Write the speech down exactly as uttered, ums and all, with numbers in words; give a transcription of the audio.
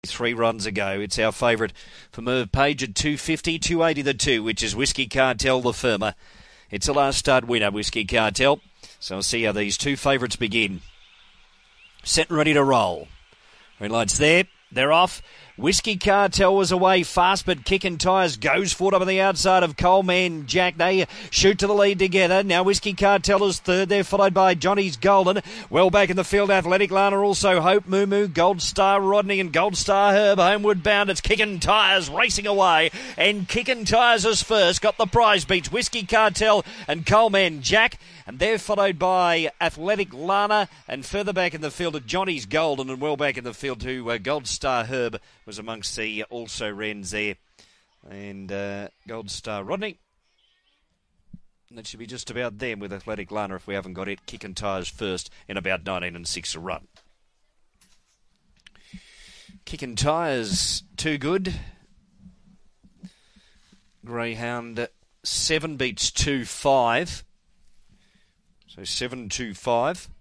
Three runs ago. It's our favourite for Merv Page at two fifty, two eighty the two, which is Whiskey Cartel the firmer. It's a last start winner, Whiskey Cartel. So we'll see how these two favourites begin. Set and ready to roll. Green lights there. They're off. Whiskey Cartel was away fast, but Kickin' Tyres goes forward up on the outside of Coleman Jack. They shoot to the lead together. Now Whiskey Cartel is third. They're followed by Johnny's Golden. Well back in the field, Athletic Lana also. Hope Moo Moo, Gold Star Rodney and Gold Star Herb homeward bound. It's Kickin' Tyres racing away. And Kickin' Tyres is first. Got the prize beats Whiskey Cartel and Coleman Jack. And they're followed by Athletic Lana. And further back in the field to Johnny's Golden. And well back in the field to uh, Gold Star Herb was amongst the also Wrens there. And uh, Gold Star Rodney. And that should be just about them with Athletic Lana if we haven't got it. Kickin' Tyres first in about nineteen and six a run. Kickin' Tyres too good. Greyhound seven beats two five. So seven two five.